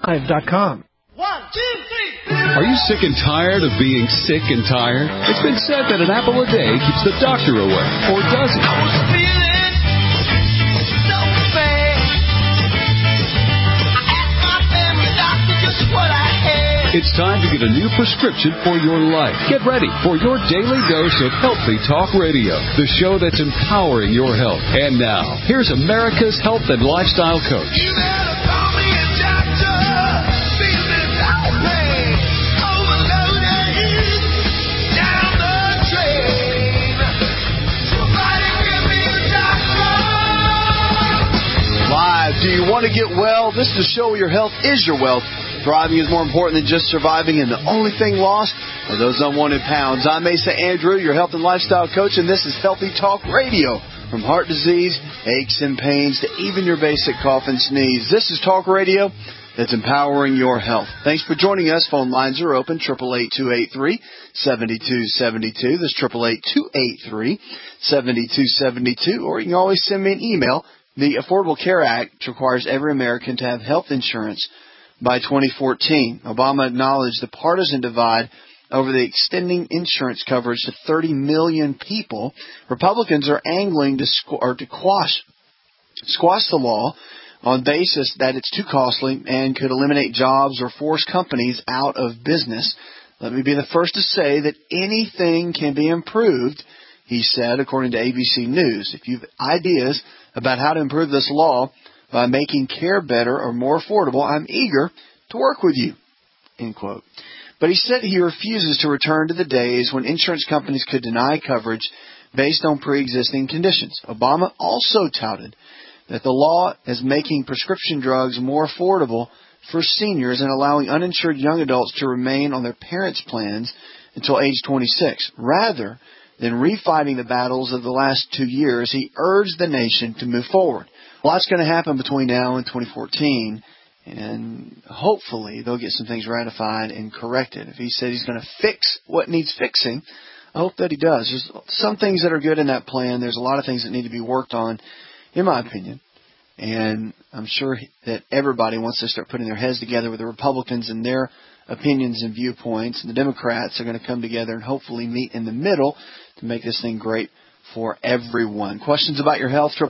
HealthyLife.com. 1, 2, 3. Are you sick and tired of being sick and tired? It's been said that an apple a day keeps the doctor away. Or does it? I was feeling so bad. I asked my family doctor just what I had. It's time to get a new prescription for your life. Get ready for your daily dose of Healthy Talk Radio, the show that's empowering your health. And now, here's America's health and lifestyle coach. You better call me a doctor. Feeling so bad. Overloaded. Down the drain. Somebody give me a doctor. Live. Do you want to get well? This is a show where your health is your wealth. Thriving is more important than just surviving, and the only thing lost are those unwanted pounds. I'm Asa Andrew, your health and lifestyle coach, and this is Healthy Talk Radio. From heart disease, aches and pains, to even your basic cough and sneeze. This is Talk Radio that's empowering your health. Thanks for joining us. Phone lines are open, 888-283-7272. That's 888-283-7272. Or you can always send me an email. The Affordable Care Act requires every American to have health insurance by 2014. Obama acknowledged the partisan divide over the extending insurance coverage to 30 million people. Republicans are angling to squash the law on basis that it's too costly and could eliminate jobs or force companies out of business. Let me be the first to say that anything can be improved, he said, according to ABC News. If you have ideas about how to improve this law by making care better or more affordable, I'm eager to work with you, end quote. But he said he refuses to return to the days when insurance companies could deny coverage based on pre-existing conditions. Obama also touted that the law is making prescription drugs more affordable for seniors and allowing uninsured young adults to remain on their parents' plans until age 26. Rather than refighting the battles of the last 2 years, he urged the nation to move forward. Lots going to happen between now and 2014, and hopefully they'll get some things ratified and corrected. If he said he's going to fix what needs fixing, I hope that he does. There's some things that are good in that plan. There's a lot of things that need to be worked on, in my opinion. And I'm sure that everybody wants to start putting their heads together with the Republicans and their opinions and viewpoints, and the Democrats are going to come together and hopefully meet in the middle to make this thing great for everyone. Questions about your health,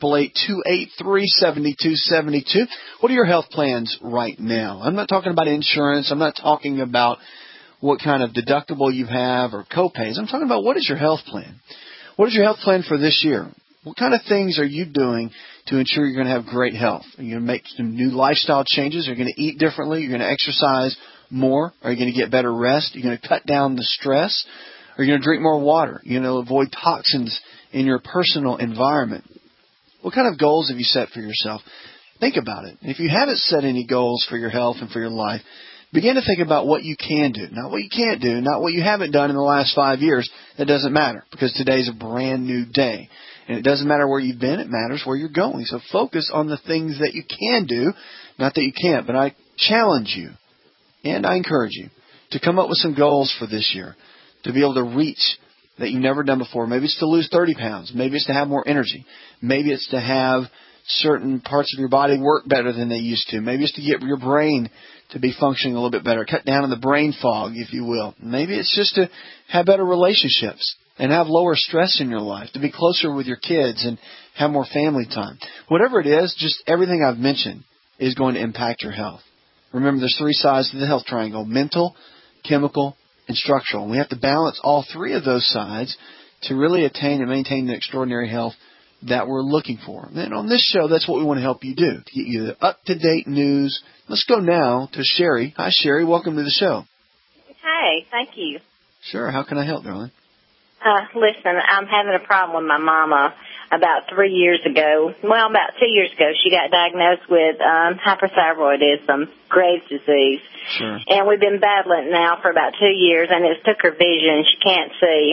888-283-7272. What are your health plans right now? I'm not talking about insurance. I'm not talking about what kind of deductible you have or copays. I'm talking about what is your health plan? What is your health plan for this year? What kind of things are you doing to ensure you're going to have great health? Are you going to make some new lifestyle changes? Are you going to eat differently? Are you going to exercise more? Are you going to get better rest? Are you going to cut down the stress? Are you going to drink more water? Are you going to avoid toxins in your personal environment? What kind of goals have you set for yourself? Think about it. If you haven't set any goals for your health and for your life, begin to think about what you can do, not what you can't do, not what you haven't done in the last 5 years. That doesn't matter, because today's a brand new day. And it doesn't matter where you've been, it matters where you're going. So focus on the things that you can do, not that you can't. But I challenge you, and I encourage you, to come up with some goals for this year, to be able to reach that you've never done before. Maybe it's to lose 30 pounds. Maybe it's to have more energy. Maybe it's to have certain parts of your body work better than they used to. Maybe it's to get your brain to be functioning a little bit better, cut down on the brain fog, if you will. Maybe it's just to have better relationships and have lower stress in your life, to be closer with your kids and have more family time. Whatever it is, just everything I've mentioned is going to impact your health. Remember, there's 3 sides to the health triangle: mental, chemical, and structural. And we have to balance all 3 of those sides to really attain and maintain the extraordinary health that we're looking for. And on this show, that's what we want to help you do, to get you the up-to-date news. Let's go now to Sherry. Hi, Sherry. Welcome to the show. Hi. Thank you. Sure. How can I help, darling? Listen, I'm having a problem with my mama. About 3 years ago, about 2 years ago, she got diagnosed with hyperthyroidism, Graves' disease. Sure. And we've been battling it now for about 2 years, and it's took her vision. She can't see.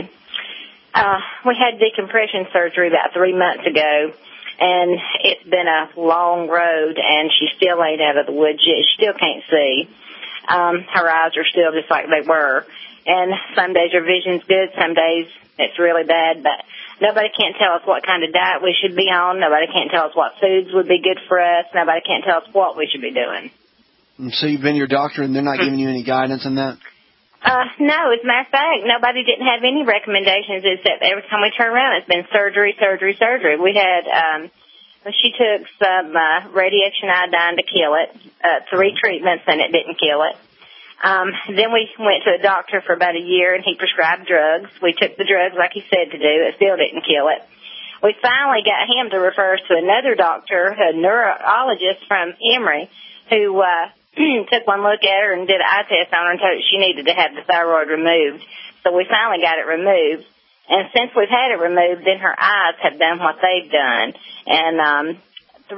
We had decompression surgery about 3 months ago, and it's been a long road, and she still ain't out of the woods yet. She still can't see. Her eyes are still just like they were. And some days her vision's good, some days it's really bad, but nobody can't tell us what kind of diet we should be on. Nobody can't tell us what foods would be good for us. Nobody can't tell us what we should be doing. So you've been to your doctor and they're not giving you any guidance on that? No, as a matter of fact, nobody didn't have any recommendations except every time we turn around, it's been surgery. We had, she took some radiation iodine to kill it, 3 treatments, and it didn't kill it. Then we went to a doctor for about a year, and he prescribed drugs. We took the drugs like he said to do. It still didn't kill it. We finally got him to refer us to another doctor, a neurologist from Emory, who took one look at her and did an eye test on her and told her she needed to have the thyroid removed. So we finally got it removed. And since we've had it removed, then her eyes have done what they've done. And 4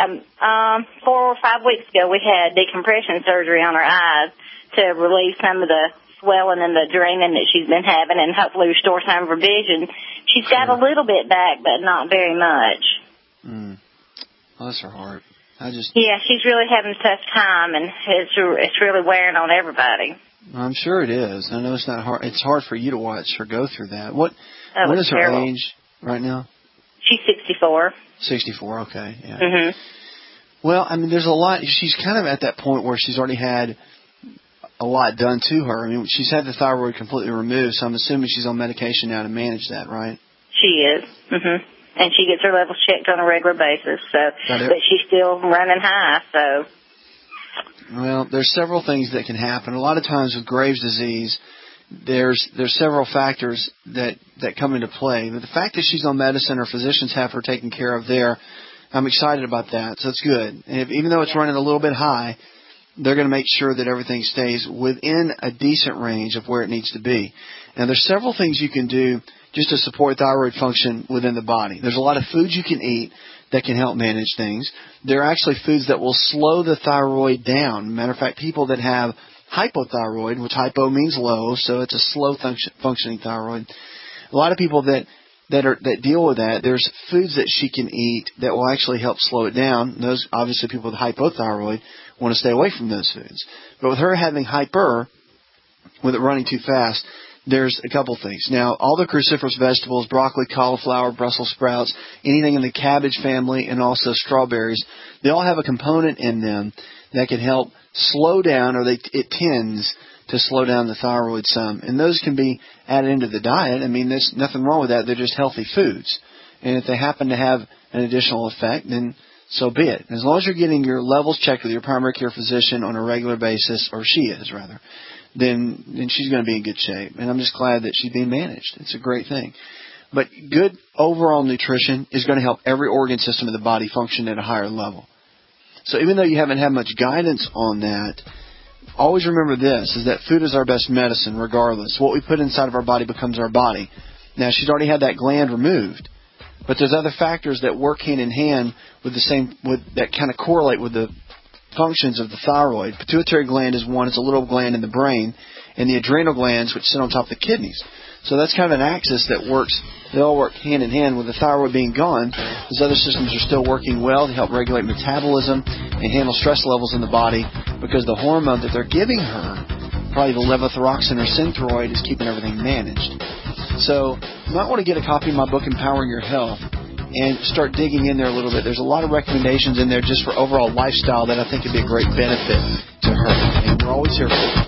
or 5 weeks ago, we had decompression surgery on her eyes to relieve some of the swelling and the draining that she's been having and hopefully restore some of her vision. She's got a little bit back, but not very much. Bless her heart. Yeah, she's really having a tough time, and it's really wearing on everybody. I'm sure it is. I know it's not hard. It's hard for you to watch her go through that. What is her age right now? She's 64. 64, okay. Yeah. Mm-hmm. Well, I mean, there's a lot. She's kind of at that point where she's already had a lot done to her. I mean, she's had the thyroid completely removed, so I'm assuming she's on medication now to manage that, right? She is. Mm-hmm. And she gets her levels checked on a regular basis, but she's still running high, so. Well, there's several things that can happen. A lot of times with Graves' disease, there's several factors that come into play. But the fact that she's on medicine or physicians have her taken care of there, I'm excited about that, so it's good. And even though it's running a little bit high, they're going to make sure that everything stays within a decent range of where it needs to be. Now, there's several things you can do just to support thyroid function within the body. There's a lot of foods you can eat that can help manage things. There are actually foods that will slow the thyroid down. Matter of fact, people that have hypothyroid, which hypo means low, so it's a slow functioning thyroid. A lot of people that deal with that, there's foods that she can eat that will actually help slow it down. Those, obviously, people with hypothyroid want to stay away from those foods. But with her having hyper, with it running too fast, there's a couple things. Now, all the cruciferous vegetables, broccoli, cauliflower, Brussels sprouts, anything in the cabbage family, and also strawberries, they all have a component in them that can help slow down, or it tends to slow down the thyroid some. And those can be added into the diet. I mean, there's nothing wrong with that. They're just healthy foods. And if they happen to have an additional effect, then so be it. As long as you're getting your levels checked with your primary care physician on a regular basis, or she is, rather, then she's going to be in good shape. And I'm just glad that she's being managed. It's a great thing. But good overall nutrition is going to help every organ system in the body function at a higher level. So even though you haven't had much guidance on that, always remember this, is that food is our best medicine regardless. What we put inside of our body becomes our body. Now, she's already had that gland removed, but there's other factors that work hand in hand with that kind of correlate with the functions of the thyroid. Pituitary gland is one. It's a little gland in the brain, and the adrenal glands, which sit on top of the kidneys. So that's kind of an axis that works. They all work hand in hand. With the thyroid being gone, those other systems are still working well to help regulate metabolism and handle stress levels in the body, because the hormone that they're giving her, probably the levothyroxine or Synthroid, is keeping everything managed. So you might want to get a copy of my book, Empowering Your Health, and start digging in there a little bit. There's a lot of recommendations in there just for overall lifestyle that I think would be a great benefit to her. And we're always here for you.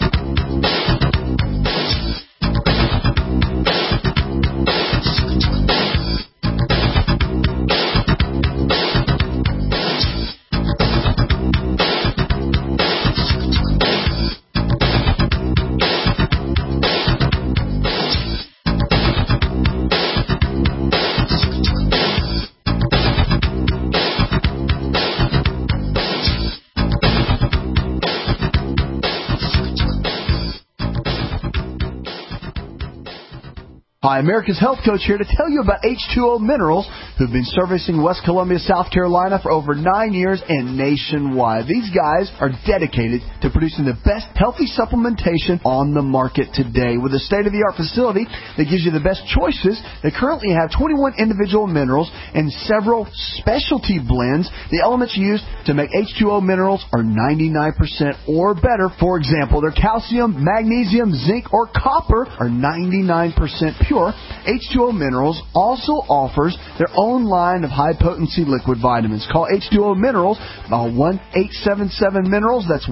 Hi, America's Health Coach here to tell you about H2O Minerals, who've been servicing West Columbia, South Carolina for over 9 years and nationwide. These guys are dedicated to producing the best healthy supplementation on the market today. With a state-of-the-art facility that gives you the best choices, they currently have 21 individual minerals and several specialty blends. The elements used to make H2O Minerals are 99% or better. For example, their calcium, magnesium, zinc, or copper are 99% pure. sure, H2O Minerals also offers their own line of high-potency liquid vitamins. Call H2O Minerals, 1-877-MINERALS. That's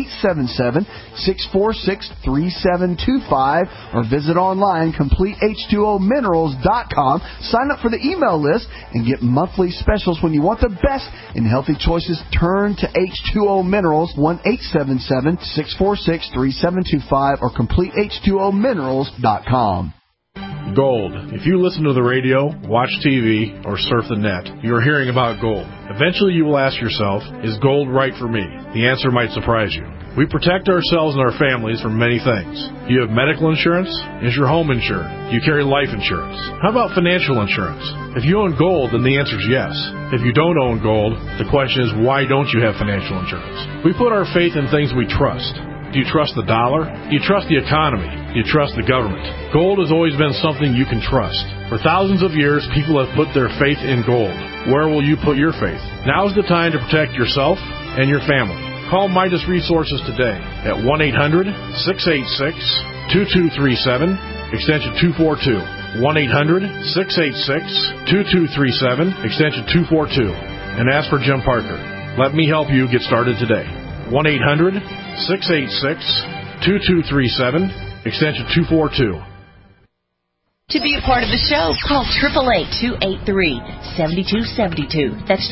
1-877-646-3725. Or visit online, CompleteH2OMinerals.com. Sign up for the email list and get monthly specials. When you want the best in healthy choices, turn to H2O Minerals, 1-877-646-3725 or CompleteH2OMinerals.com. Gold. If you listen to the radio, watch TV, or surf the net, you are hearing about gold. Eventually you will ask yourself, is gold right for me? The answer might surprise you. We protect ourselves and our families from many things. Do you have medical insurance? Is your home insured? Do you carry life insurance? How about financial insurance? If you own gold, then the answer is yes. If you don't own gold, the question is, why don't you have financial insurance? We put our faith in things we trust. Do you trust the dollar? Do you trust the economy? Do you trust the government? Gold has always been something you can trust. For thousands of years, people have put their faith in gold. Where will you put your faith? Now's the time to protect yourself and your family. Call Midas Resources today at 1-800-686-2237, extension 242. 1-800-686-2237, extension 242. And ask for Jim Parker. Let me help you get started today. 1-800-686-2237, extension 242. To be a part of the show, call 888-283-7272. That's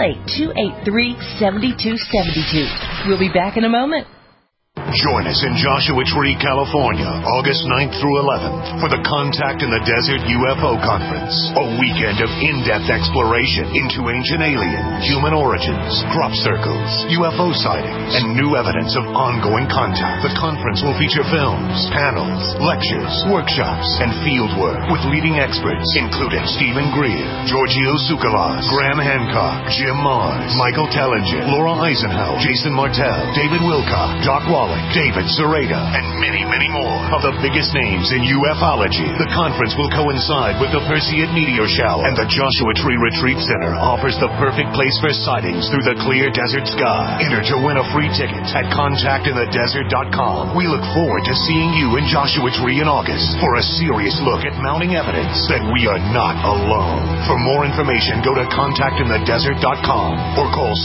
888-283-7272. We'll be back in a moment. Join us in Joshua Tree, California, August 9th through 11th for the Contact in the Desert UFO Conference. A weekend of in-depth exploration into ancient alien, human origins, crop circles, UFO sightings, and new evidence of ongoing contact. The conference will feature films, panels, lectures, workshops, and fieldwork with leading experts including Stephen Greer, Giorgio Tsoukalos, Graham Hancock, Jim Mars, Michael Tellinger, Laura Eisenhower, Jason Martell, David Wilcock, Doc Wallach, David Sereda, and many, many more of the biggest names in ufology. The conference will coincide with the Perseid meteor shower, and the Joshua Tree Retreat Center offers the perfect place for sightings through the clear desert sky. Enter to win a free ticket at contactinthedesert.com. We look forward to seeing you in Joshua Tree in August for a serious look at mounting evidence that we are not alone. For more information, go to contactinthedesert.com or call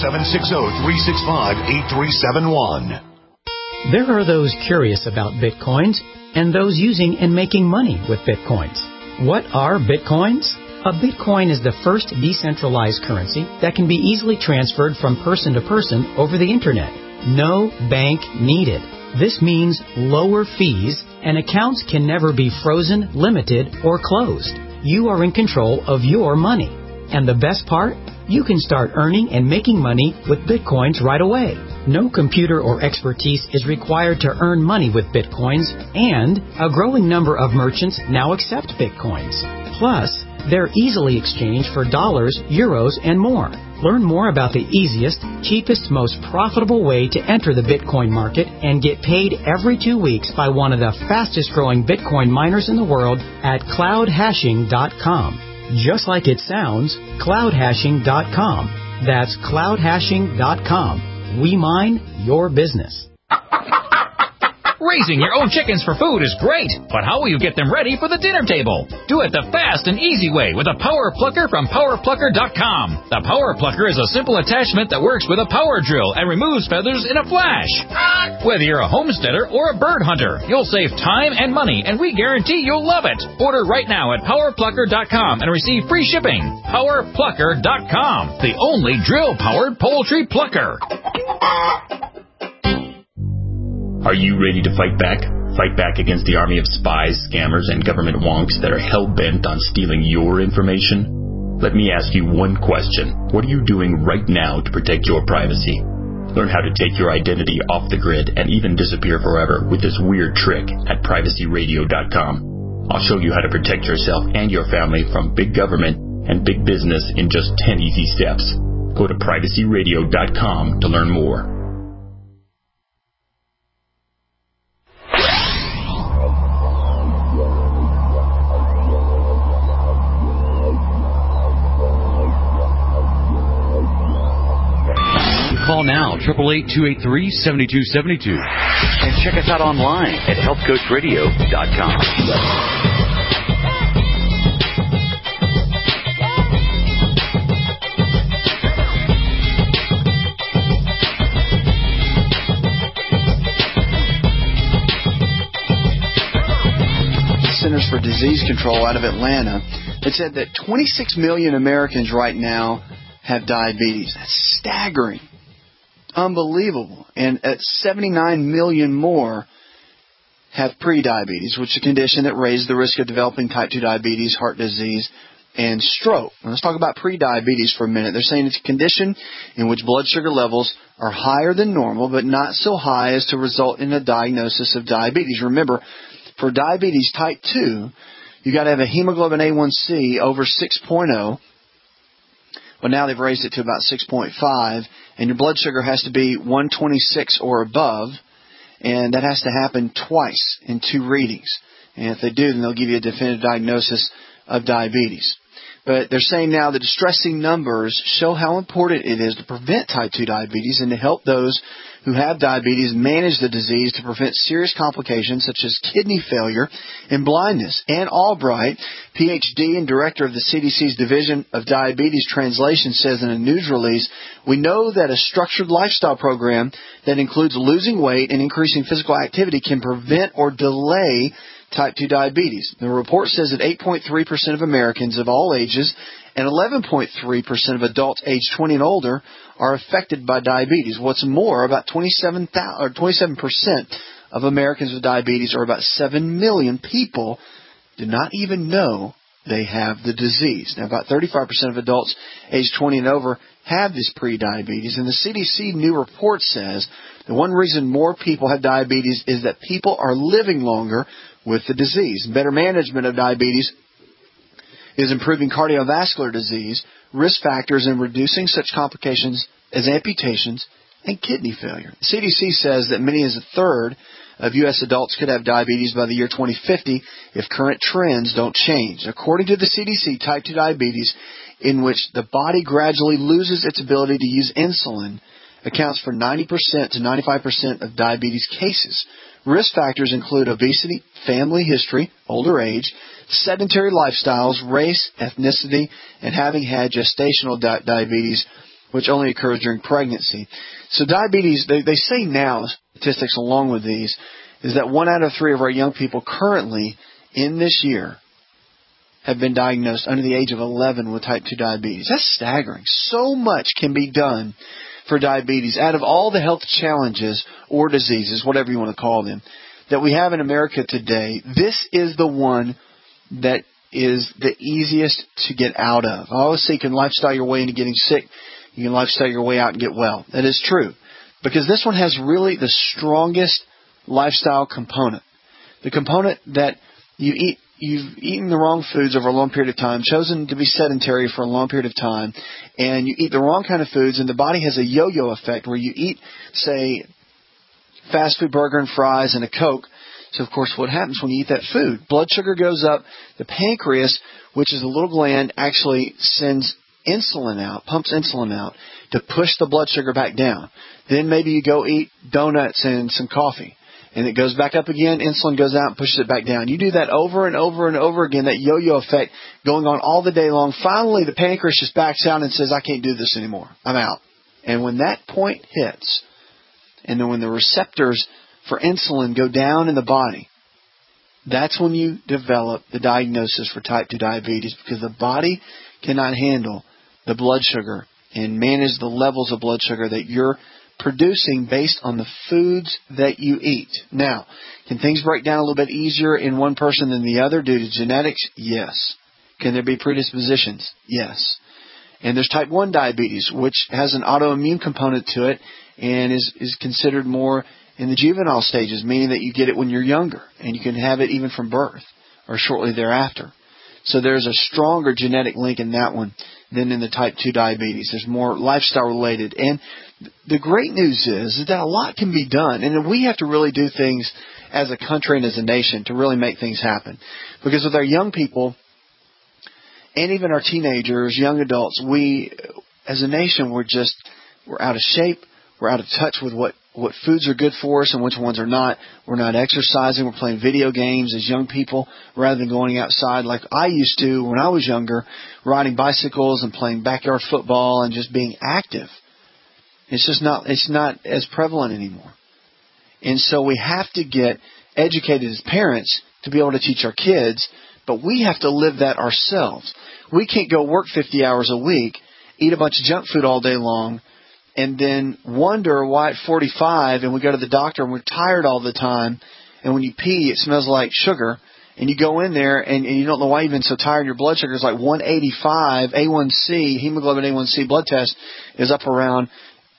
760-365-8371. There are those curious about Bitcoins and those using and making money with Bitcoins. What are Bitcoins? A Bitcoin is the first decentralized currency that can be easily transferred from person to person over the Internet. No bank needed. This means lower fees, and accounts can never be frozen, limited, or closed. You are in control of your money. And the best part? You can start earning and making money with Bitcoins right away. No computer or expertise is required to earn money with Bitcoins, and a growing number of merchants now accept Bitcoins. Plus, they're easily exchanged for dollars, euros, and more. Learn more about the easiest, cheapest, most profitable way to enter the Bitcoin market and get paid every 2 weeks by one of the fastest growing Bitcoin miners in the world at cloudhashing.com. Just like it sounds, cloudhashing.com. That's cloudhashing.com. We mine your business. Raising your own chickens for food is great, but how will you get them ready for the dinner table? Do it the fast and easy way with a Power Plucker from PowerPlucker.com. The Power Plucker is a simple attachment that works with a power drill and removes feathers in a flash. Whether you're a homesteader or a bird hunter, you'll save time and money, and we guarantee you'll love it. Order right now at PowerPlucker.com and receive free shipping. PowerPlucker.com, the only drill-powered poultry plucker. Are you ready to fight back? Fight back against the army of spies, scammers, and government wonks that are hell-bent on stealing your information? Let me ask you one question. What are you doing right now to protect your privacy? Learn how to take your identity off the grid and even disappear forever with this weird trick at privacyradio.com. I'll show you how to protect yourself and your family from big government and big business in just 10 easy steps. Go to privacyradio.com to learn more. Call now, 888-283-7272. And check us out online at healthcoachradio.com. Centers for Disease Control out of Atlanta that said that 26 million Americans right now have diabetes. That's staggering. Unbelievable. And 79 million more have prediabetes, which is a condition that raises the risk of developing type 2 diabetes, heart disease, and stroke. Now, let's talk about prediabetes for a minute. They're saying it's a condition in which blood sugar levels are higher than normal, but not so high as to result in a diagnosis of diabetes. Remember, for diabetes type 2, you got to have a hemoglobin A1C over 6.0. But now they've raised it to about 6.5, and your blood sugar has to be 126 or above, and that has to happen twice in 2 readings. And if they do, then they'll give you a definitive diagnosis of diabetes. But they're saying now the distressing numbers show how important it is to prevent type 2 diabetes and to help those who have diabetes manage the disease to prevent serious complications such as kidney failure and blindness. Ann Albright, Ph.D. and Director of the CDC's Division of Diabetes Translation, says in a news release, "We know that a structured lifestyle program that includes losing weight and increasing physical activity can prevent or delay type 2 diabetes." The report says that 8.3% of Americans of all ages and 11.3% of adults aged 20 and older are affected by diabetes. What's more, about 27% of Americans with diabetes, or about 7 million people, do not even know they have the disease. Now, about 35% of adults aged 20 and over have this prediabetes, and the CDC new report says the one reason more people have diabetes is that people are living longer with the disease. Better management of diabetes is improving cardiovascular disease, risk factors, and reducing such complications as amputations and kidney failure. The CDC says that many as a third of U.S. adults could have diabetes by the year 2050 if current trends don't change. According to the CDC, type 2 diabetes, in which the body gradually loses its ability to use insulin, accounts for 90% to 95% of diabetes cases. Risk factors include obesity, family history, older age, sedentary lifestyles, race, ethnicity, and having had gestational diabetes, which only occurs during pregnancy. So diabetes, they say now, statistics along with these, is that 1 out of 3 of our young people currently in this year have been diagnosed under the age of 11 with type 2 diabetes. That's staggering. So much can be done for diabetes out of all the health challenges or diseases, whatever you want to call them, that we have in America today. This is the one that is the easiest to get out of. I always say you can lifestyle your way into getting sick. You can lifestyle your way out and get well. That is true. Because this one has really the strongest lifestyle component. The component that you've eaten the wrong foods over a long period of time, chosen to be sedentary for a long period of time, and you eat the wrong kind of foods, and the body has a yo-yo effect where you eat, say, fast food burger and fries and a Coke. So, of course, what happens when you eat that food? Blood sugar goes up. The pancreas, which is a little gland, actually sends insulin out, pumps insulin out to push the blood sugar back down. Then maybe you go eat donuts and some coffee, and it goes back up again. Insulin goes out and pushes it back down. You do that over and over and over again, that yo-yo effect going on all the day long. Finally, the pancreas just backs out and says, I can't do this anymore. I'm out. And when that point hits, and then when the receptors for insulin go down in the body, that's when you develop the diagnosis for type 2 diabetes, because the body cannot handle the blood sugar and manage the levels of blood sugar that you're producing based on the foods that you eat. Now, can things break down a little bit easier in one person than the other due to genetics? Yes. Can there be predispositions? Yes. And there's type 1 diabetes, which has an autoimmune component to it and is considered more in the juvenile stages, meaning that you get it when you're younger, and you can have it even from birth or shortly thereafter. So there's a stronger genetic link in that one than in the type 2 diabetes. There's more lifestyle related. And the great news is that a lot can be done, and we have to really do things as a country and as a nation to really make things happen. Because with our young people, and even our teenagers, young adults, we, as a nation, we're out of shape. We're out of touch with what foods are good for us and which ones are not. We're not exercising. We're playing video games as young people rather than going outside like I used to when I was younger, riding bicycles and playing backyard football and just being active. It's not as prevalent anymore. And so we have to get educated as parents to be able to teach our kids, but we have to live that ourselves. We can't go work 50 hours a week, eat a bunch of junk food all day long, and then wonder why at 45 and we go to the doctor and we're tired all the time, and when you pee it smells like sugar, and you go in there and you don't know why you've been so tired. Your blood sugar is like 185, A1C, hemoglobin A1C blood test is up around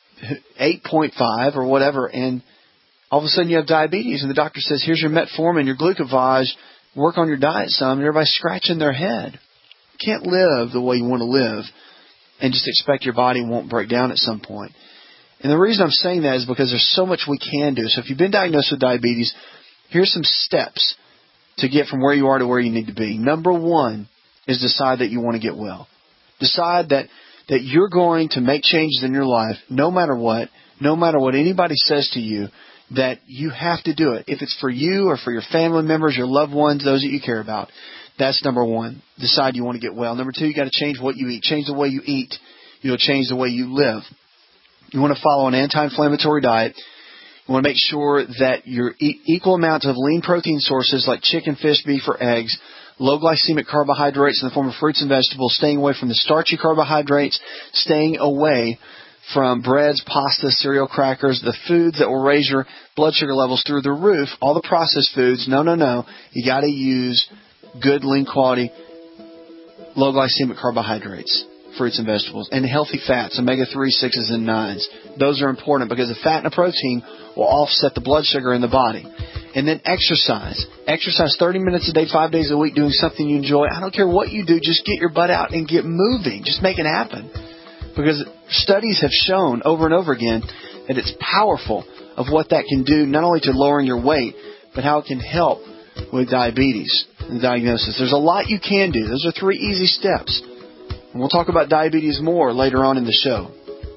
8.5 or whatever, and all of a sudden you have diabetes, and the doctor says, here's your metformin, your glucovage, work on your diet some, and everybody's scratching their head. You can't live the way you want to live and just expect your body won't break down at some point. And the reason I'm saying that is because there's so much we can do. So if you've been diagnosed with diabetes, here's some steps to get from where you are to where you need to be. Number one is decide that you want to get well. Decide that you're going to make changes in your life no matter what anybody says to you, that you have to do it. If it's for you or for your family members, your loved ones, those that you care about, that's number one. Decide you want to get well. Number two, you got to change what you eat. Change the way you eat. You'll change the way you live. You want to follow an anti-inflammatory diet. You want to make sure that your equal amounts of lean protein sources like chicken, fish, beef, or eggs, low glycemic carbohydrates in the form of fruits and vegetables, staying away from the starchy carbohydrates, staying away from breads, pasta, cereal, crackers, the foods that will raise your blood sugar levels through the roof, all the processed foods. No. You got to use good, lean quality, low glycemic carbohydrates, fruits and vegetables, and healthy fats, omega-3, 6s, and 9s. Those are important because the fat and the protein will offset the blood sugar in the body. And then exercise. Exercise 30 minutes a day, 5 days a week, doing something you enjoy. I don't care what you do, just get your butt out and get moving. Just make it happen. Because studies have shown over and over again that it's powerful of what that can do, not only to lowering your weight, but how it can help with diabetes and diagnosis. There's a lot you can do. Those are 3 easy steps. And we'll talk about diabetes more later on in the show.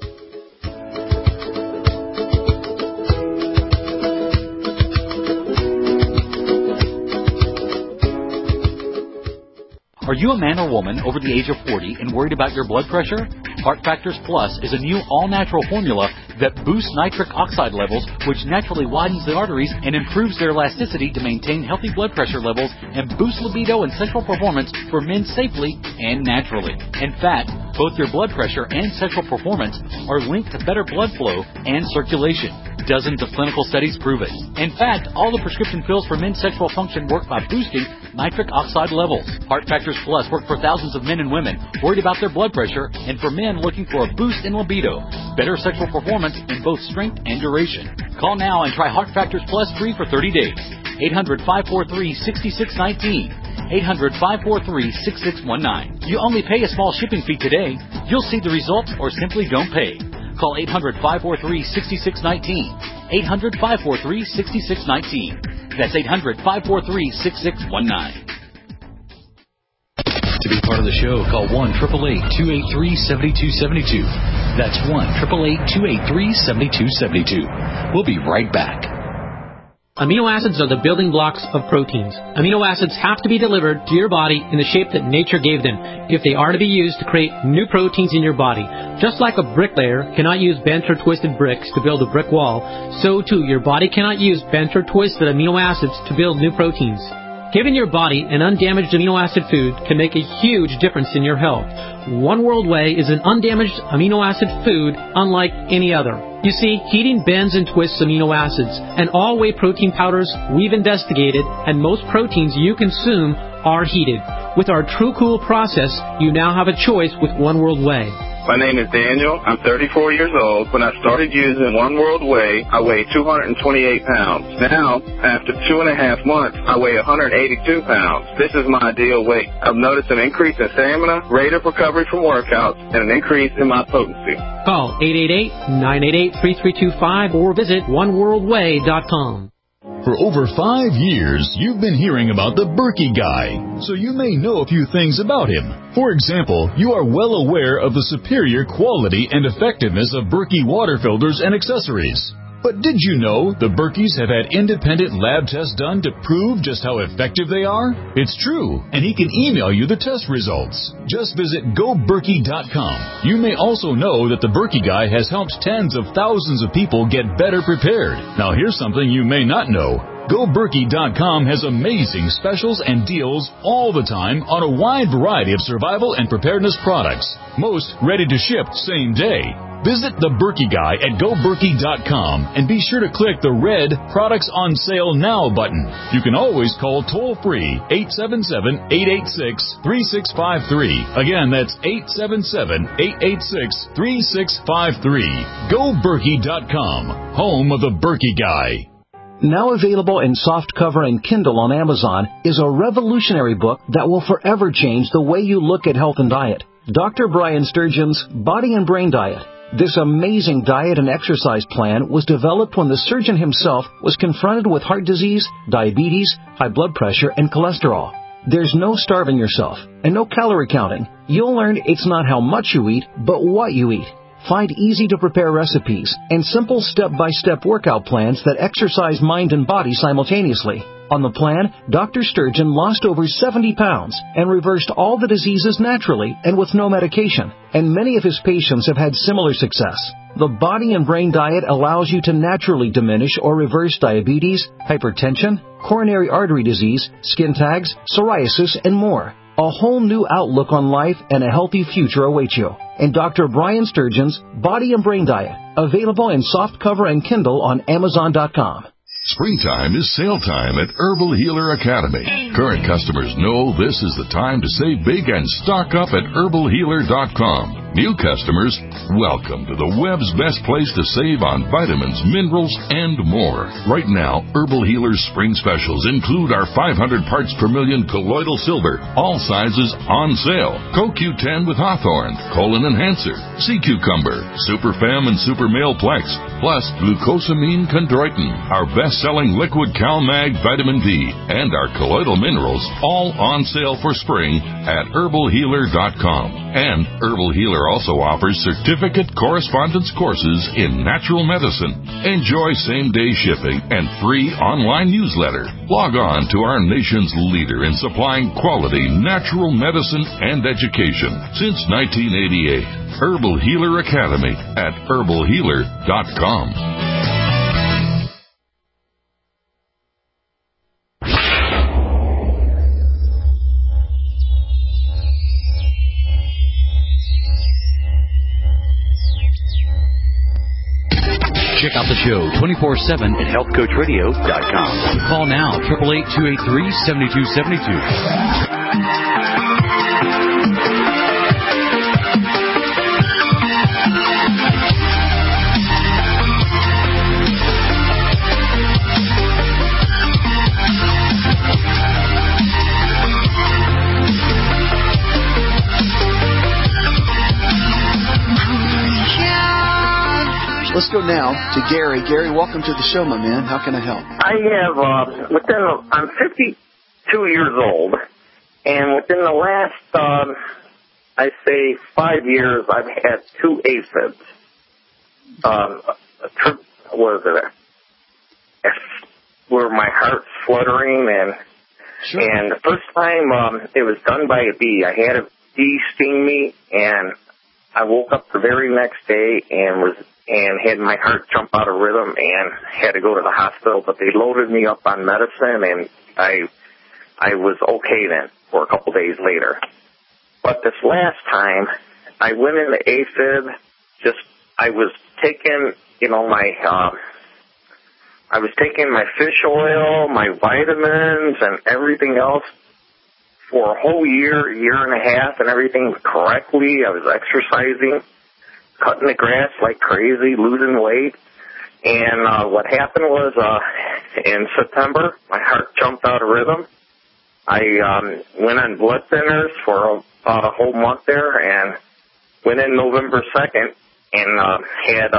Are you a man or woman over the age of 40 and worried about your blood pressure? Heart Factors Plus is a new all-natural formula that boosts nitric oxide levels, which naturally widens the arteries and improves their elasticity to maintain healthy blood pressure levels and boost libido and sexual performance for men safely and naturally. In fact, both your blood pressure and sexual performance are linked to better blood flow and circulation. Dozens of clinical studies prove it. In fact, all the prescription pills for men's sexual function work by boosting nitric oxide levels. Heart Factors Plus work for thousands of men and women worried about their blood pressure and for men looking for a boost in libido, better sexual performance in both strength and duration. Call now and try Heart Factors Plus free for 30 days. 800-543-6619. 800-543-6619. You only pay a small shipping fee today. You'll see the results or simply don't pay. Call 800-543-6619. 800-543-6619. That's 800-543-6619. To be part of the show, call 1-888-283-7272. That's 1-888-283-7272. We'll be right back. Amino acids are the building blocks of proteins. Amino acids have to be delivered to your body in the shape that nature gave them if they are to be used to create new proteins in your body. Just like a bricklayer cannot use bent or twisted bricks to build a brick wall, so too your body cannot use bent or twisted amino acids to build new proteins. Giving your body an undamaged amino acid food can make a huge difference in your health. One World Whey is an undamaged amino acid food unlike any other. You see, heating bends and twists amino acids, and all whey protein powders we've investigated, and most proteins you consume are heated. With our True Cool process, you now have a choice with One World Whey. My name is Daniel. I'm 34 years old. When I started using One World Whey, I weighed 228 pounds. Now, after 2.5 months, I weigh 182 pounds. This is my ideal weight. I've noticed an increase in stamina, rate of recovery from workouts, and an increase in my potency. Call 888-988-3325 or visit oneworldwhey.com. For over 5 years, you've been hearing about the Berkey Guy, so you may know a few things about him. For example, you are well aware of the superior quality and effectiveness of Berkey water filters and accessories. But did you know the Berkeys have had independent lab tests done to prove just how effective they are? It's true, and he can email you the test results. Just visit GoBerkey.com. You may also know that the Berkey Guy has helped tens of thousands of people get better prepared. Now here's something you may not know. GoBerkey.com has amazing specials and deals all the time on a wide variety of survival and preparedness products, most ready to ship same day. Visit the Berkey Guy at GoBerkey.com and be sure to click the red Products on Sale Now button. You can always call toll-free 877-886-3653. Again, that's 877-886-3653. GoBerkey.com, home of the Berkey Guy. Now available in softcover and Kindle on Amazon is a revolutionary book that will forever change the way you look at health and diet. Dr. Brian Sturgeon's Body and Brain Diet. This amazing diet and exercise plan was developed when the surgeon himself was confronted with heart disease, diabetes, high blood pressure, and cholesterol. There's no starving yourself and no calorie counting. You'll learn it's not how much you eat, but what you eat. Find easy-to-prepare recipes and simple step-by-step workout plans that exercise mind and body simultaneously. On the plan, Dr. Sturgeon lost over 70 pounds and reversed all the diseases naturally and with no medication, and many of his patients have had similar success. The Body and Brain Diet allows you to naturally diminish or reverse diabetes, hypertension, coronary artery disease, skin tags, psoriasis, and more. A whole new outlook on life and a healthy future awaits you. And Dr. Brian Sturgeon's Body and Brain Diet, available in softcover and Kindle on Amazon.com. Springtime is sale time at Herbal Healer Academy. Current customers know this is the time to save big and stock up at herbalhealer.com. New customers, welcome to the web's best place to save on vitamins, minerals, and more. Right now, Herbal Healer's spring specials include our 500 parts per million colloidal silver, all sizes on sale. CoQ10 with Hawthorne, Colon Enhancer, Sea Cucumber, Superfem and Super Male Plex, plus Glucosamine Chondroitin, our best-selling liquid CalMag Vitamin D, and our colloidal minerals, all on sale for spring at herbalhealer.com. And Herbal Healer also offers certificate correspondence courses in natural medicine. Enjoy same-day shipping and free online newsletter. Log on to our nation's leader in supplying quality natural medicine and education since 1988. Herbal Healer Academy at herbalhealer.com. Check out the show 24/7 at healthcoachradio.com. Call now, 888-283-7272. Let's go now to Gary. Gary, welcome to the show, my man. How can I help? I have, I'm 52 years old, and within the last, I say 5 years, I've had 2 AFibs. Where my heart's fluttering, and the first time it was done by a bee. I had a bee sting me, and I woke up the very next day and had my heart jump out of rhythm and had to go to the hospital, but they loaded me up on medicine, and I was okay then for a couple days later. But this last time, I went into AFib, I was taking, I was taking my fish oil, my vitamins, and everything else for a whole year and a half, and everything correctly. I was exercising, cutting the grass like crazy, losing weight. And what happened was in September, my heart jumped out of rhythm. I went on blood thinners for about a whole month there, and went in November 2nd and had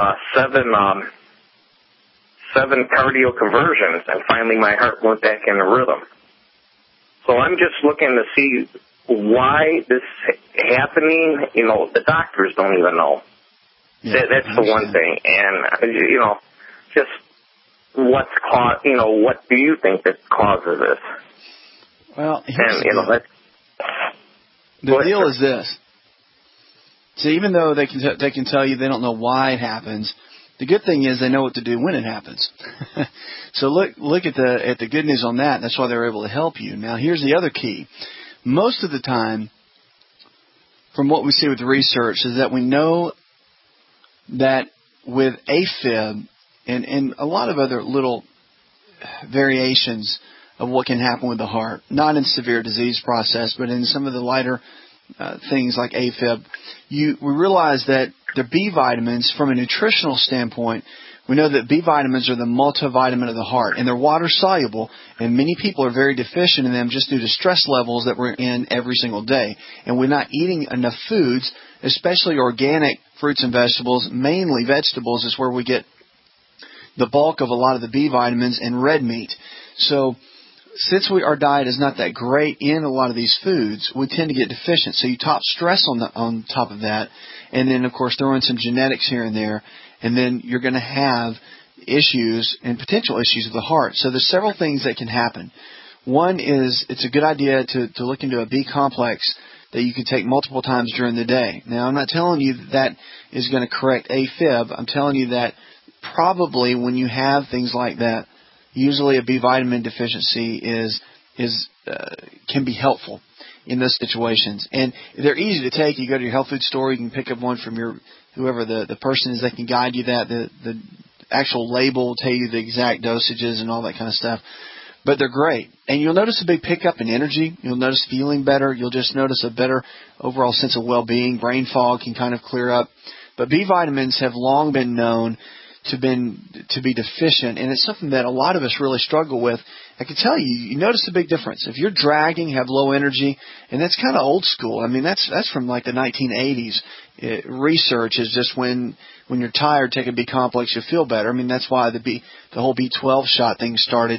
7 cardio conversions, and finally my heart went back into rhythm. So I'm just looking to see why this is happening. The doctors don't even know. Yeah, that's the one thing. And, just what do you think that causes this? Well, the deal is this. So even though they can tell you they don't know why it happens, The good thing is they know what to do when it happens. So look at the good news on that. That's why they're able to help you. Now, here's the other key. Most of the time, from what we see with the research, is that we know that with AFib and a lot of other little variations of what can happen with the heart, not in severe disease process, but in some of the lighter things like AFib, we realize that the B vitamins, from a nutritional standpoint, we know that B vitamins are the multivitamin of the heart, and they're water soluble, and many people are very deficient in them just due to stress levels that we're in every single day. And we're not eating enough foods, especially organic fruits and vegetables. Mainly vegetables is where we get the bulk of a lot of the B vitamins, and red meat. So since our diet is not that great in a lot of these foods, we tend to get deficient. So you top stress on top of that, and then, of course, throw in some genetics here and there, and then you're going to have issues and potential issues with the heart. So there's several things that can happen. One is it's a good idea to look into a B complex that you can take multiple times during the day. Now, I'm not telling you that is going to correct AFib. I'm telling you that probably when you have things like that, usually a B vitamin deficiency can be helpful in those situations. And they're easy to take. You go to your health food store, you can pick up one from whoever the person is that can guide you that. The actual label will tell you the exact dosages and all that kind of stuff. But they're great. And you'll notice a big pickup in energy. You'll notice feeling better. You'll just notice a better overall sense of well-being. Brain fog can kind of clear up. But B vitamins have long been known to be deficient, and it's something that a lot of us really struggle with. I can tell you notice a big difference. If you're dragging, have low energy, and that's kind of old school. I mean, that's from like the 1980s. Research is just when you're tired, take a B complex, you feel better. I mean, that's why the whole B12 shot thing started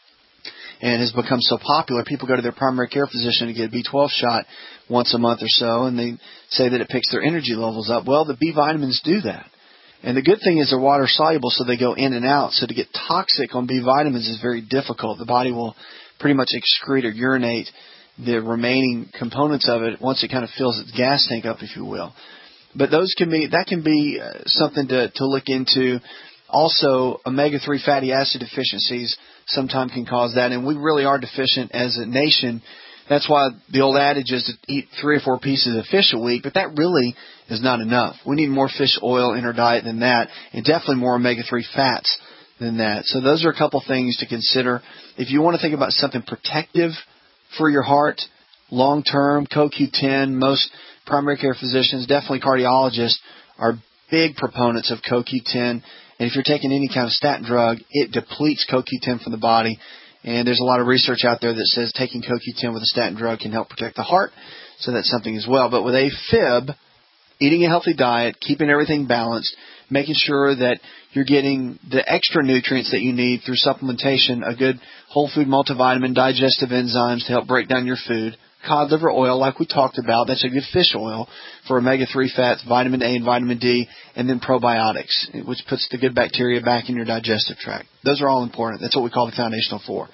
and has become so popular. People go to their primary care physician to get a B12 shot once a month or so, and they say that it picks their energy levels up. Well, the B vitamins do that. And the good thing is they're water soluble, so they go in and out. So to get toxic on B vitamins is very difficult. The body will pretty much excrete or urinate the remaining components of it once it kind of fills its gas tank up, if you will. But that can be something to look into. Also, omega-3 fatty acid deficiencies sometimes can cause that, and we really are deficient as a nation. That's why the old adage is to eat 3 or 4 pieces of fish a week, but that really is not enough. We need more fish oil in our diet than that, and definitely more omega-3 fats than that. So those are a couple things to consider. If you want to think about something protective for your heart, long-term, CoQ10, most primary care physicians, definitely cardiologists, are big proponents of CoQ10. And if you're taking any kind of statin drug, it depletes CoQ10 from the body. And there's a lot of research out there that says taking CoQ10 with a statin drug can help protect the heart. So that's something as well. But with AFib, eating a healthy diet, keeping everything balanced, making sure that you're getting the extra nutrients that you need through supplementation, a good whole food multivitamin, digestive enzymes to help break down your food, cod liver oil like we talked about, that's a good fish oil for omega-3 fats, vitamin A and vitamin D, and then probiotics, which puts the good bacteria back in your digestive tract. Those are all important. That's what we call the foundational 4.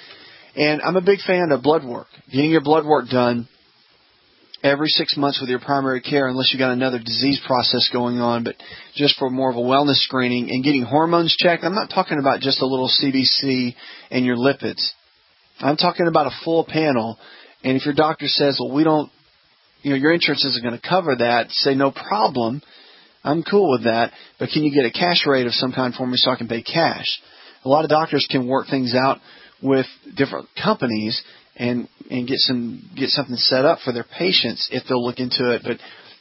And I'm a big fan of blood work. Getting your blood work done every 6 months with your primary care, unless you got another disease process going on, but just for more of a wellness screening and getting hormones checked. I'm not talking about just a little CBC and your lipids. I'm talking about a full panel. And if your doctor says, well, we don't, your insurance isn't going to cover that, say no problem. I'm cool with that. But can you get a cash rate of some kind for me so I can pay cash? A lot of doctors can work things out with different companies and get something set up for their patients if they'll look into it. But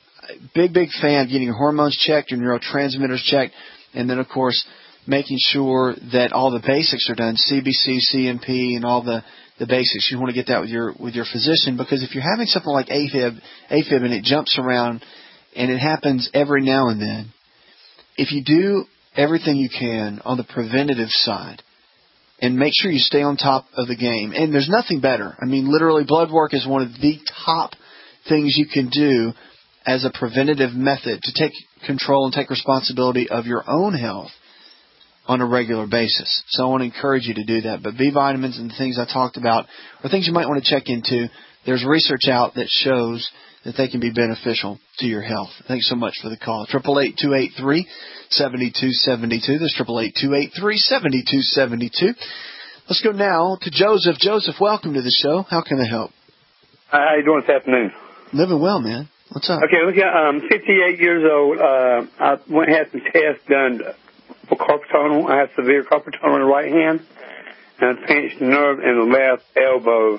big fan of getting your hormones checked, your neurotransmitters checked, and then, of course, making sure that all the basics are done, CBC, CMP, and all the basics. You want to get that with your physician, because if you're having something like AFib and it jumps around and it happens every now and then, if you do everything you can on the preventative side and make sure you stay on top of the game, and there's nothing better. I mean, literally, blood work is one of the top things you can do as a preventative method to take control and take responsibility of your own health on a regular basis. So I want to encourage you to do that. But B vitamins and the things I talked about are things you might want to check into. There's research out that shows that they can be beneficial to your health. Thanks so much for the call. 888-283-7272. That's 888-283-7272. Let's go now to Joseph. Joseph, welcome to the show. How can I help? How you doing this afternoon? Living well, man. What's up? Okay, look, I'm 58 years old. I went and had some tests done for carpal tunnel. I have severe carpal tunnel in the right hand, and a pinched nerve in the left elbow.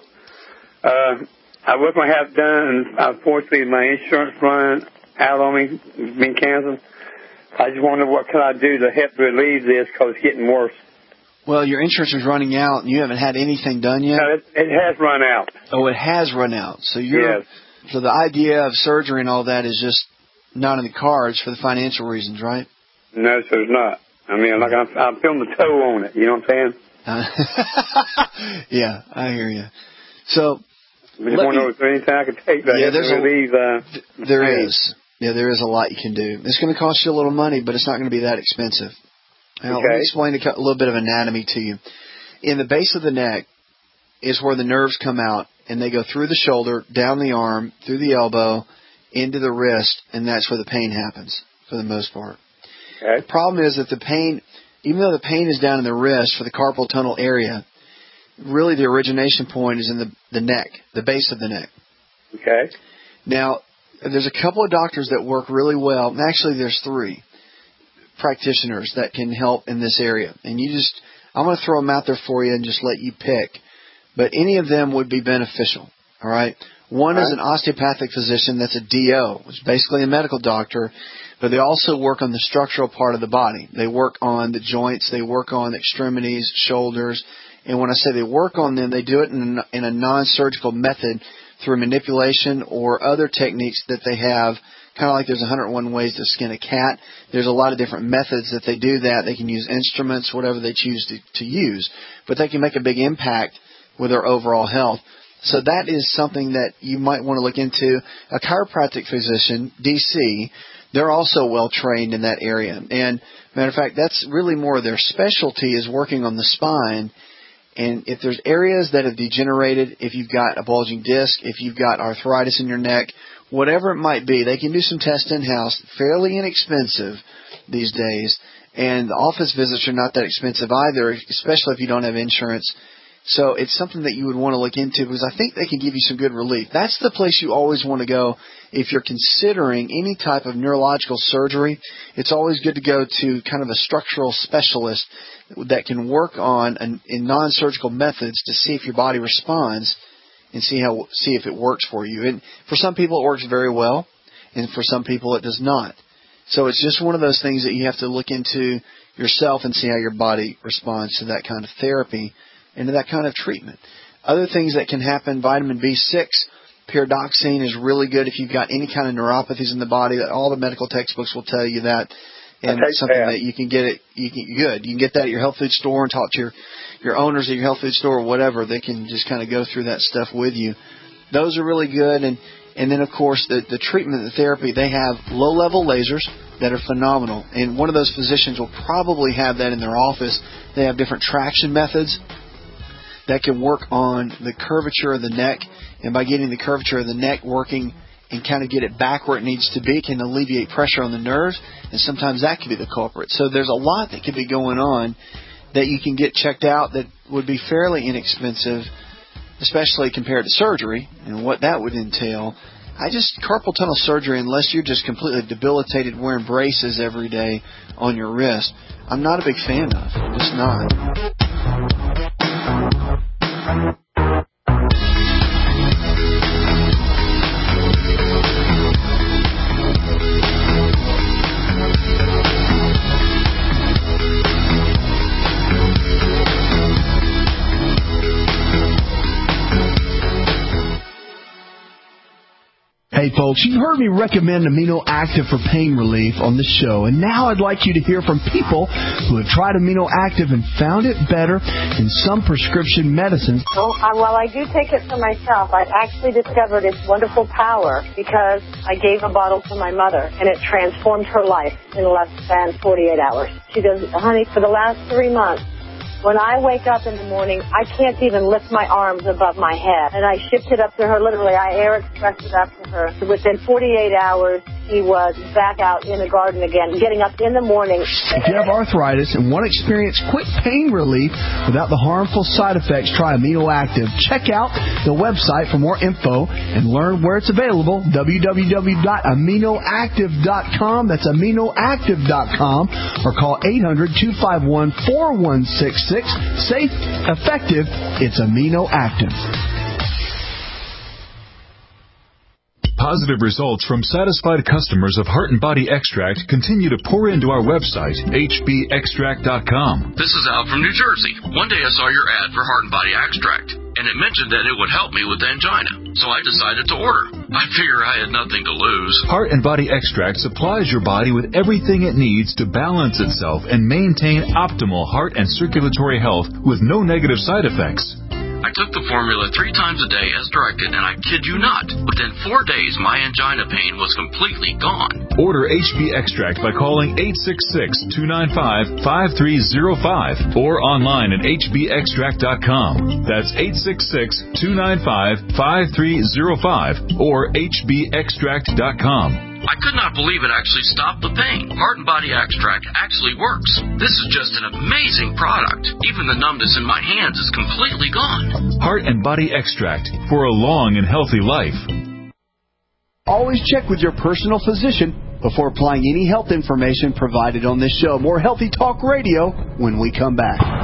I was going to have done, and unfortunately my insurance run out on me. It's been canceled. I just wonder what can I do to help relieve this because it's getting worse. Well, your insurance is running out, and you haven't had anything done yet? No, it has run out. Oh, it has run out. So yes. So the idea of surgery and all that is just not in the cards for the financial reasons, right? No, sir, it's not. I mean, like I'm feeling the toe on it. You know what I'm saying? Yeah, I hear you. So I just want to know if there's anything I can take that there is. Yeah, there is a lot you can do. It's going to cost you a little money, but it's not going to be that expensive. Now, let me explain a little bit of anatomy to you. In the base of the neck is where the nerves come out, and they go through the shoulder, down the arm, through the elbow, into the wrist, and that's where the pain happens for the most part. Okay. The problem is that the pain, even though the pain is down in the wrist for the carpal tunnel area, really the origination point is in the neck, the base of the neck. Okay. Now, there's a couple of doctors that work really well. Actually, there's 3 practitioners that can help in this area. And I'm going to throw them out there for you and just let you pick. But any of them would be beneficial, all right? One is an osteopathic physician that's a DO, which is basically a medical doctor, but they also work on the structural part of the body. They work on the joints. They work on the extremities, shoulders. And when I say they work on them, they do it in a non-surgical method through manipulation or other techniques that they have. Kind of like there's 101 ways to skin a cat. There's a lot of different methods that they do that. They can use instruments, whatever they choose to use. But they can make a big impact with their overall health. So that is something that you might want to look into. A chiropractic physician, DC, they're also well trained in that area. And matter of fact, that's really more of their specialty is working on the spine. And if there's areas that have degenerated, if you've got a bulging disc, if you've got arthritis in your neck, whatever it might be, they can do some tests in-house, fairly inexpensive these days. And the office visits are not that expensive either, especially if you don't have insurance. So it's something that you would want to look into because I think they can give you some good relief. That's the place you always want to go if you're considering any type of neurological surgery. It's always good to go to kind of a structural specialist that can work on in non-surgical methods to see if your body responds and see if it works for you. And for some people it works very well, and for some people it does not. So it's just one of those things that you have to look into yourself and see how your body responds to that kind of therapy and to that kind of treatment. Other things that can happen, vitamin B6, pyridoxine is really good if you've got any kind of neuropathies in the body. All the medical textbooks will tell you that. And it's something that you can get you can get that at your health food store and talk to your owners at your health food store or whatever. They can just kind of go through that stuff with you. Those are really good. And then, of course, the treatment, the therapy, they have low-level lasers that are phenomenal. And one of those physicians will probably have that in their office. They have different traction methods that can work on the curvature of the neck. And by getting the curvature of the neck working and kind of get it back where it needs to be, can alleviate pressure on the nerves. And sometimes that could be the culprit. So there's a lot that could be going on that you can get checked out that would be fairly inexpensive, especially compared to surgery and what that would entail. Carpal tunnel surgery, unless you're just completely debilitated wearing braces every day on your wrist, I'm not a big fan of. I'm just not. Hey folks, you've heard me recommend Amino Active for pain relief on the show, and now I'd like you to hear from people who have tried Amino Active and found it better than some prescription medicines. Well, I do take it for myself. I've actually discovered its wonderful power because I gave a bottle to my mother, and it transformed her life in less than 48 hours. She goes, honey, for the last 3 months, When I wake up in the morning, I can't even lift my arms above my head. And I shipped it up to her, literally. I air expressed it up to her. Within 48 hours, she was back out in the garden again, getting up in the morning. If you have arthritis and want to experience quick pain relief without the harmful side effects, try Amino Active. Check out the website for more info and learn where it's available, www.aminoactive.com. That's aminoactive.com, or call 800-251-4166. Safe, effective, it's Amino Active. Positive results from satisfied customers of Heart and Body Extract continue to pour into our website, hbextract.com. This is Al from New Jersey. One day I saw your ad for Heart and Body Extract, and it mentioned that it would help me with angina, so I decided to order. I figure I had nothing to lose. Heart and Body Extract supplies your body with everything it needs to balance itself and maintain optimal heart and circulatory health with no negative side effects. I took the formula 3 times a day as directed, and I kid you not, within 4 days my angina pain was completely gone. Order HB Extract by calling 866-295-5305 or online at hbextract.com. That's 866-295-5305 or hbextract.com. I could not believe it actually stopped the pain. Heart and Body Extract actually works. This is just an amazing product. Even the numbness in my hands is completely gone. Heart and Body Extract for a long and healthy life. Always check with your personal physician before applying any health information provided on this show. More Healthy Talk Radio when we come back.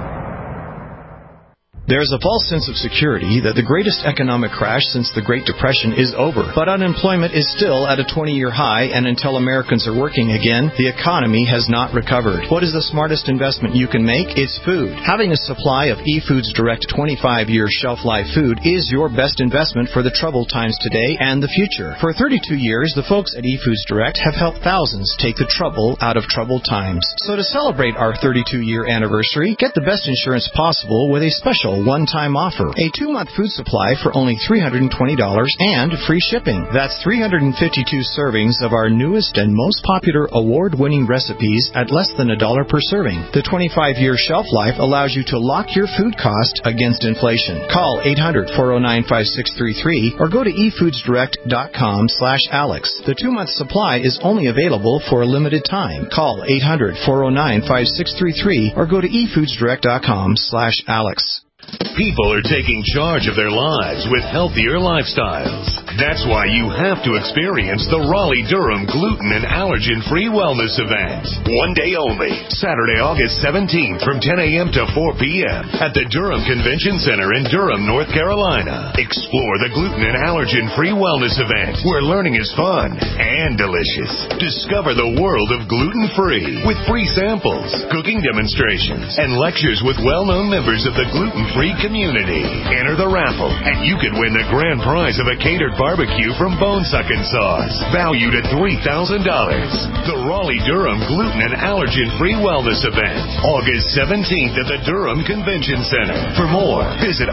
There's a false sense of security that the greatest economic crash since the Great Depression is over. But unemployment is still at a 20-year high, and until Americans are working again, the economy has not recovered. What is the smartest investment you can make? It's food. Having a supply of eFoods Direct 25-year shelf-life food is your best investment for the troubled times today and the future. For 32 years, the folks at eFoods Direct have helped thousands take the trouble out of troubled times. So to celebrate our 32-year anniversary, get the best insurance possible with a special one-time offer. A 2-month food supply for only $320 and free shipping. That's 352 servings of our newest and most popular award-winning recipes at less than $1 per serving. The 25-year shelf life allows you to lock your food cost against inflation. Call 800-409-5633 or go to efoodsdirect.com/Alex. The 2-month supply is only available for a limited time. Call 800-409-5633 or go to efoodsdirect.com/Alex. People are taking charge of their lives with healthier lifestyles. That's why you have to experience the Raleigh-Durham Gluten and Allergen-Free Wellness Event. One day only, Saturday, August 17th from 10 a.m. to 4 p.m. at the Durham Convention Center in Durham, North Carolina. Explore the Gluten and Allergen-Free Wellness Event, where learning is fun and delicious. Discover the world of gluten-free with free samples, cooking demonstrations, and lectures with well-known members of the gluten-free community. Enter the raffle, and you could win the grand prize of a catered barbecue from Bone Suckin' Sauce, valued at $3,000. The Raleigh-Durham Gluten and Allergen-Free Wellness Event, August 17th at the Durham Convention Center. For more, visit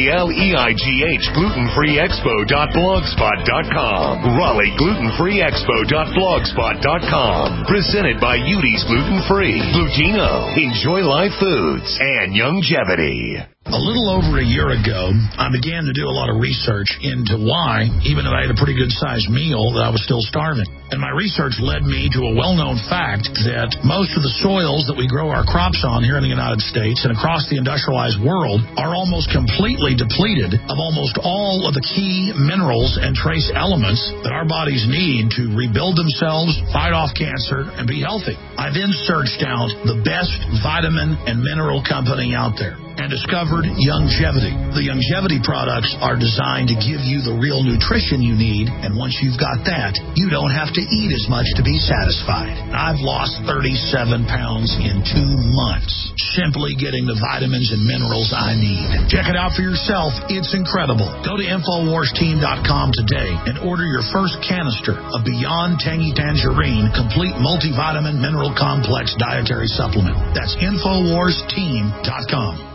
RALEIGHGlutenfreeexpo.blogspot.com. Raleigh Glutenfreeexpo.blogspot.com. Presented by Udi's Gluten Free, Glutino, Enjoy Life Foods, and Youngevity. A little over a year ago, I began to do a lot of research into why, even though I had a pretty good-sized meal, that I was still starving. And my research led me to a well-known fact that most of the soils that we grow our crops on here in the United States and across the industrialized world are almost completely depleted of almost all of the key minerals and trace elements that our bodies need to rebuild themselves, fight off cancer, and be healthy. I then searched out the best vitamin and mineral company out there and discovered Youngevity. The Youngevity products are designed to give you the real nutrition you need, and once you've got that, you don't have to eat as much to be satisfied. I've lost 37 pounds in 2 months, simply getting the vitamins and minerals I need. Check it out for yourself. It's incredible. Go to InfoWarsTeam.com today and order your first canister of Beyond Tangy Tangerine Complete Multivitamin Mineral Complex Dietary Supplement. That's InfoWarsTeam.com.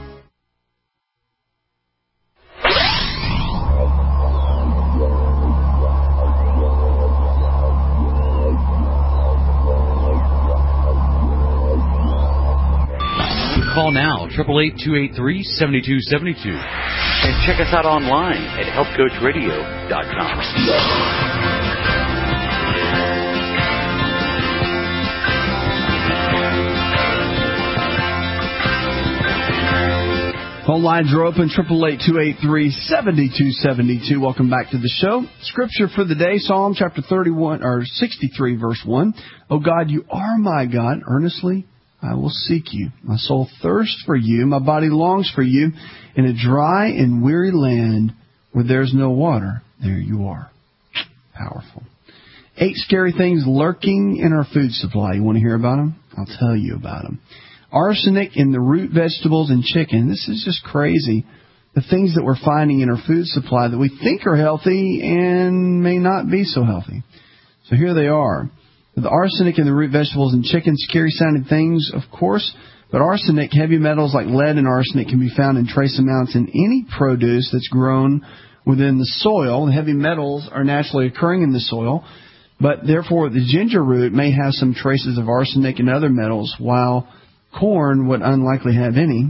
Call Call now, 888-283-7272. And check us out online at healthcoachradio.com. Phone lines are open, 888-283-7272. Welcome back to the show. Scripture for the day, Psalm chapter 63, verse 1. O God, you are my God. Earnestly I will seek you. My soul thirsts for you. My body longs for you in a dry and weary land where there's no water. There you are. Powerful. 8 scary things lurking in our food supply. You want to hear about them? I'll tell you about them. Arsenic in the root vegetables and chicken. This is just crazy. The things that we're finding in our food supply that we think are healthy and may not be so healthy. So here they are. The arsenic in the root vegetables and chicken, scary sounding things, of course. But arsenic, heavy metals like lead and arsenic can be found in trace amounts in any produce that's grown within the soil. The heavy metals are naturally occurring in the soil. But therefore, the ginger root may have some traces of arsenic and other metals, while corn would unlikely have any.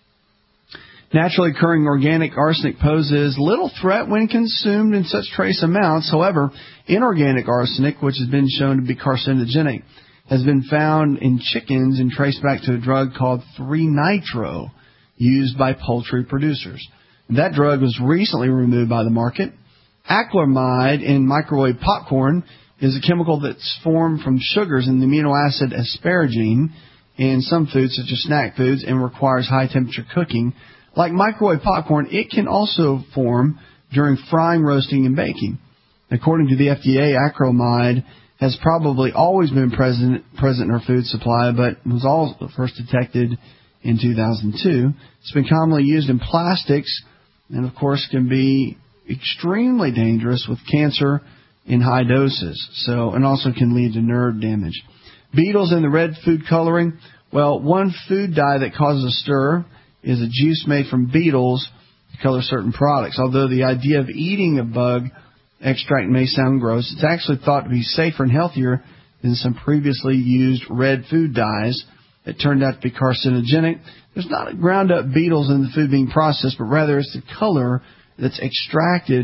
Naturally occurring organic arsenic poses little threat when consumed in such trace amounts. However, inorganic arsenic, which has been shown to be carcinogenic, has been found in chickens and traced back to a drug called 3-nitro used by poultry producers. That drug was recently removed by the market. Acrylamide in microwave popcorn is a chemical that's formed from sugars in the amino acid asparagine in some foods, such as snack foods, and requires high-temperature cooking. Like microwave popcorn, it can also form during frying, roasting, and baking. According to the FDA, acrylamide has probably always been present in our food supply, but was also first detected in 2002. It's been commonly used in plastics, and of course can be extremely dangerous with cancer in high doses. And also can lead to nerve damage. Beetles in the red food coloring. Well, one food dye that causes a stir is a juice made from beetles to color certain products. Although the idea of eating a bug extract may sound gross, it's actually thought to be safer and healthier than some previously used red food dyes that turned out to be carcinogenic. There's not ground up beetles in the food being processed, but rather it's the color that's extracted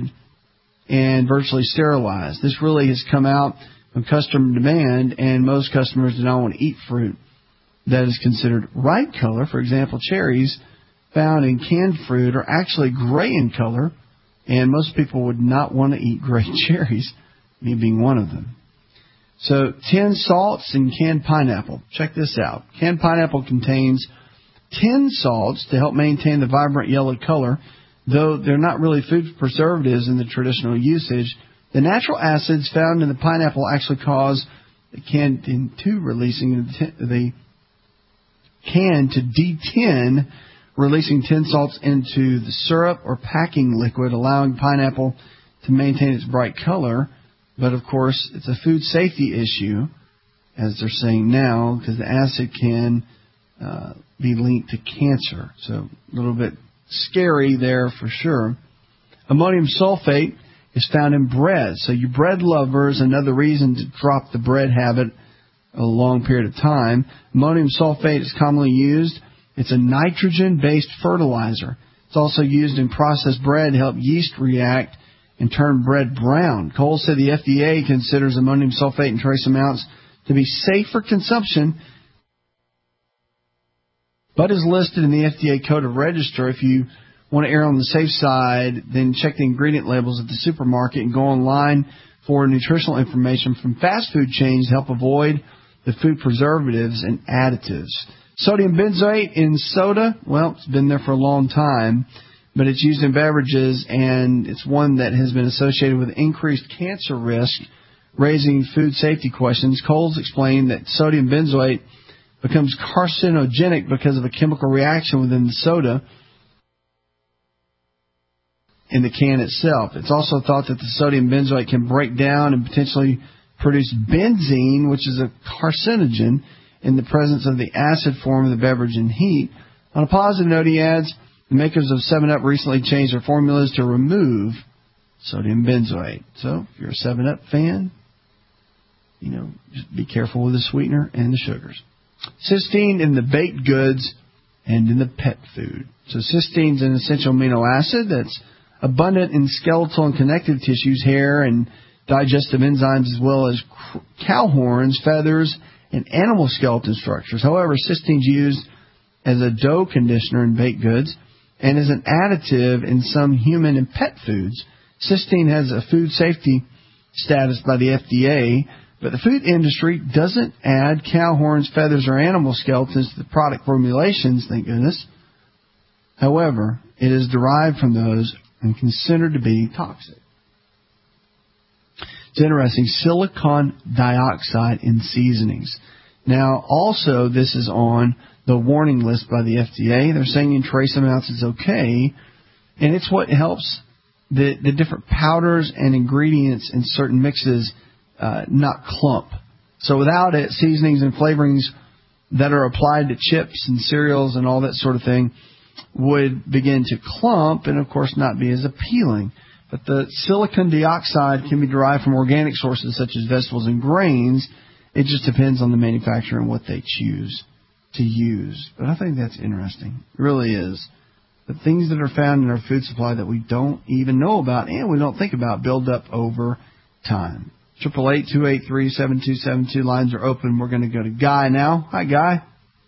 and virtually sterilized. This really has come out of customer demand, and most customers do not want to eat fruit that is considered ripe color. For example, cherries found in canned fruit are actually gray in color, and most people would not want to eat gray cherries, me being one of them. So, 10 salts in canned pineapple. Check this out. Canned pineapple contains 10 salts to help maintain the vibrant yellow color. Though they're not really food preservatives in the traditional usage, the natural acids found in the pineapple actually cause the can to detin, releasing 10 salts into the syrup or packing liquid, allowing pineapple to maintain its bright color. But, of course, it's a food safety issue, as they're saying now, because the acid can be linked to cancer. So a little bit scary there for sure. Ammonium sulfate is found in bread. So you bread lovers, another reason to drop the bread habit a long period of time. Ammonium sulfate is commonly used. It's a nitrogen-based fertilizer. It's also used in processed bread to help yeast react and turn bread brown. Cole said the FDA considers ammonium sulfate in trace amounts to be safe for consumption, but is listed in the FDA Code of Register. If you want to err on the safe side, then check the ingredient labels at the supermarket and go online for nutritional information from fast food chains to help avoid the food preservatives and additives. Sodium benzoate in soda, well, it's been there for a long time, but it's used in beverages, and it's one that has been associated with increased cancer risk, raising food safety questions. Coles explained that sodium benzoate becomes carcinogenic because of a chemical reaction within the soda in the can itself. It's also thought that the sodium benzoate can break down and potentially produce benzene, which is a carcinogen, in the presence of the acid form of the beverage and heat. On a positive note, he adds, the makers of 7-Up recently changed their formulas to remove sodium benzoate. So, if you're a 7-Up fan, just be careful with the sweetener and the sugars. Cysteine in the baked goods and in the pet food. So cysteine is an essential amino acid that's abundant in skeletal and connective tissues, hair, and digestive enzymes, as well as cow horns, feathers, and animal skeleton structures. However, cysteine is used as a dough conditioner in baked goods and as an additive in some human and pet foods. Cysteine has a food safety status by the FDA, but the food industry doesn't add cow horns, feathers, or animal skeletons to the product formulations, thank goodness. However, it is derived from those and considered to be toxic. It's interesting, silicon dioxide in seasonings. Now, also, this is on the warning list by the FDA. They're saying in trace amounts is okay, and it's what helps the different powders and ingredients in certain mixes not clump. So without it, seasonings and flavorings that are applied to chips and cereals and all that sort of thing would begin to clump and, of course, not be as appealing. But the silicon dioxide can be derived from organic sources such as vegetables and grains. It just depends on the manufacturer and what they choose to use. But I think that's interesting. It really is. The things that are found in our food supply that we don't even know about and we don't think about build up over time. 888-283-7272. Lines are open. We're going to go to Guy now. Hi, Guy.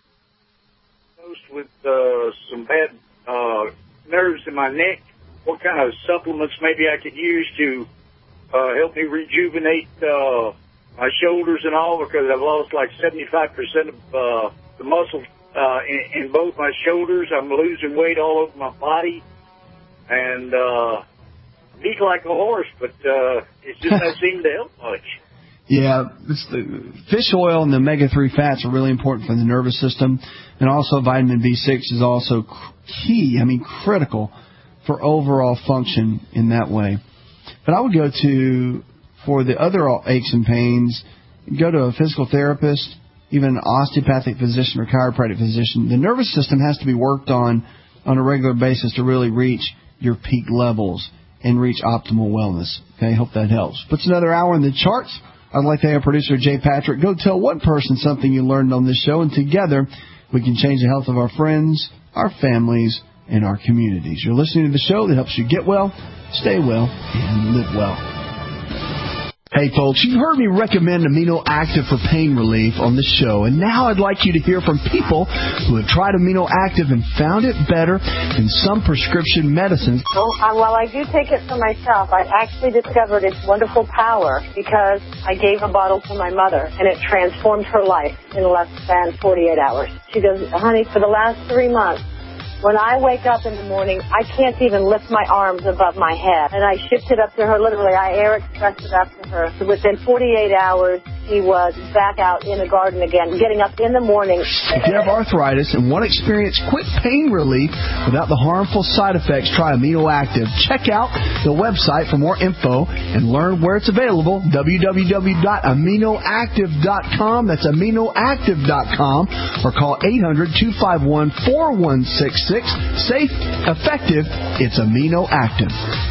With some bad nerves in my neck, what kind of supplements maybe I could use to help me rejuvenate my shoulders and all, because I've lost like 75% of the muscle in both my shoulders. I'm losing weight all over my body, and eat like a horse, but it just doesn't seem to help much. Yeah, the fish oil and the omega-3 fats are really important for the nervous system, and also vitamin B6 is also critical for overall function in that way. But I would go to, for the other aches and pains, go to a physical therapist, even an osteopathic physician or chiropractic physician. The nervous system has to be worked on a regular basis to really reach your peak levels and reach optimal wellness. Okay, hope that helps. Puts another hour in the charts. I'd like to have our producer, Jay Patrick, go tell one person something you learned on this show, and together we can change the health of our friends, our families, and our communities. You're listening to the show that helps you get well, stay well, and live well. Hey, folks, you've heard me recommend Amino Active for pain relief on the show, and now I'd like you to hear from people who have tried Amino Active and found it better than some prescription medicines. Well, I do take it for myself. I actually discovered its wonderful power because I gave a bottle to my mother, and it transformed her life in less than 48 hours. She goes, honey, for the last 3 months, when I wake up in the morning, I can't even lift my arms above my head. And I shipped it up to her, literally. I air expressed it up to her. So within 48 hours, she was back out in the garden again, getting up in the morning. If you have arthritis and want to experience quick pain relief without the harmful side effects, try Amino Active. Check out the website for more info and learn where it's available, www.aminoactive.com. That's aminoactive.com, or call 800-251-4166. Safe, effective, it's Amino Active.